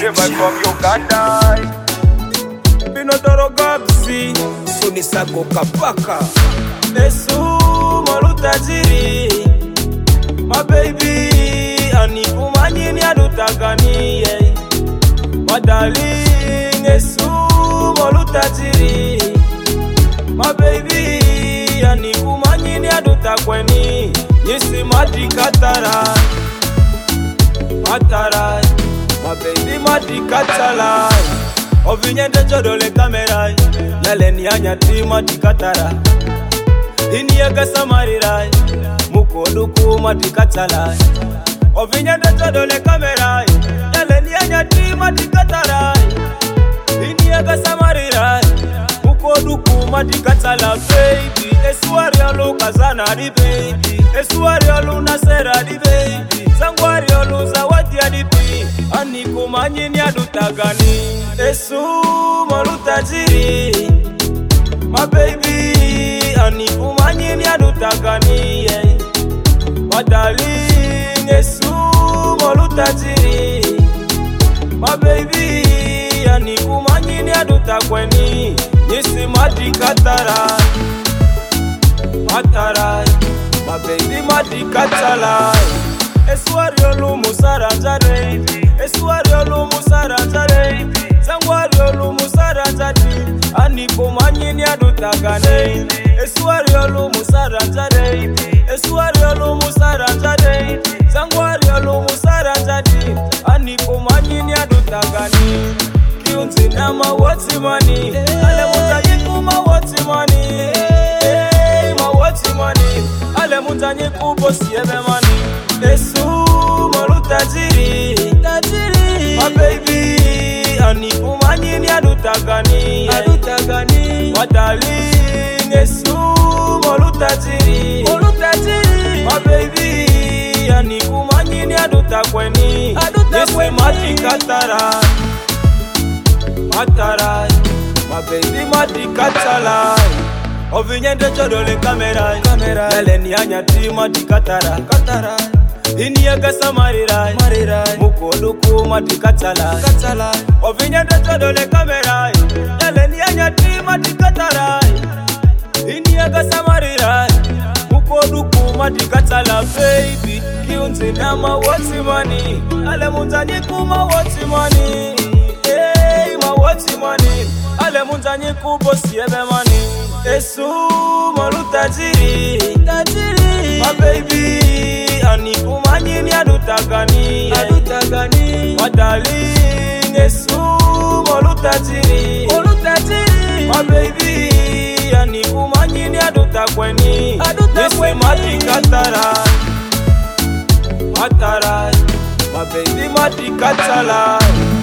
Never from Uganda. Pinotoro Gapsi, Sunisago Kapaka, Nesu Malutajiri. My baby, Anikumanyi ni adutagani. My darling, Nesu Malutajiri. My baby, Anikumanyi ni adutagweni. Yesi madikatara, matara. My baby madikatala. Ovinyende chodole kamera, naleni anyati madikatara. Iniyaga samarira, mukoduku madikatala. Ovinyende chodole kamera, naleni anyati madikatara. Iniyaga samarira, mukoduku madikatala. Baby, eswari alu kazana di baby, eswari alu nasera di baby, sangwari alu zawadi di baby. Anikumanyi ni adutagani. Esu Malutajiri. My baby, Anikumanyi ni adutagani. My darling, Esu Malutajiri. My baby, Anikumanyi ni adutagweni. Yesi madikatara, matara. My baby madikatala. Eswari olu musarajare, eswari olu musarajare, sangwari olu musarajare. Anikumanyi ni adutagane. Eswari olu musarajare, eswari olu musarajare, sangwari olu musarajare. Anikumanyi ni adutagane. Kiunzi na mawati mani, ale mutajiku mawati mani. Mawati mani, ale mutajiku bosi ebe mani. Esu Malutajiri, my baby, Anikumanyi ni adutagani. My darling, Esu Malutajiri, my baby, Anikumanyi ni adutagweni. Yesi madikatara, matara. My baby madikatala. Ovinyende chodole kamera, naleni anyati madikatara. Iniyaga samarira, mukoduku madikatala. Ovinyende chodole kamera, naleni anyati madikatara. Iniyaga samarira, mukoduku madikatala. Baby, kiunzi na mawati mani, ale muntanyiku mawati mani. Mawati mani, ale muntanyiku bosi ebe mani. Esu Malutajiri, my baby, Anikumanyi ni adutagani. My darling, Esu Malutajiri, my baby, Anikumanyi ni adutagweni. Yesi madikatara, matara. My baby madikatala.